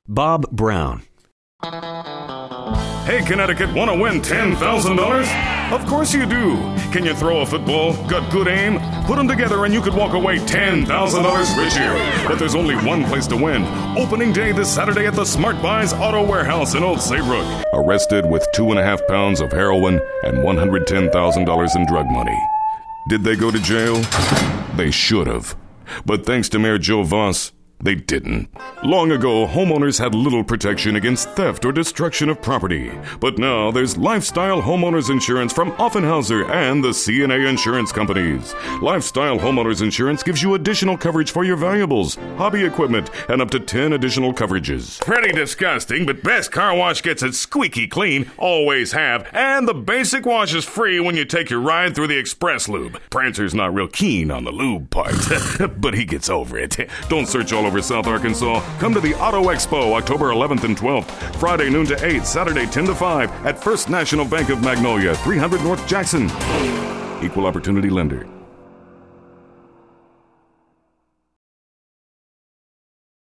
Bob Brown. Hey, Connecticut, want to win $10,000? Of course you do. Can you throw a football? Got good aim? Put them together and you could walk away $10,000 richer. But there's only one place to win. Opening day this Saturday at the Smart Buys Auto Warehouse in Old Saybrook. Arrested with 2.5 pounds of heroin and $110,000 in drug money. Did they go to jail? They should have. But thanks to Mayor Joe Voss, they didn't. Long ago, homeowners had little protection against theft or destruction of property. But now there's Lifestyle Homeowners Insurance from Offenhauser and the CNA Insurance Companies. Lifestyle Homeowners Insurance gives you additional coverage for your valuables, hobby equipment, and up to 10 additional coverages. Pretty disgusting, but Best Car Wash gets it squeaky clean, always have, and the basic wash is free when you take your ride through the Express Lube. Prancer's not real keen on the lube part, but he gets over it. Don't search all over South Arkansas. Come to the Auto Expo October 11th and 12th, Friday noon to 8, Saturday 10 to 5 at First National Bank of Magnolia, 300 North Jackson. Equal Opportunity Lender.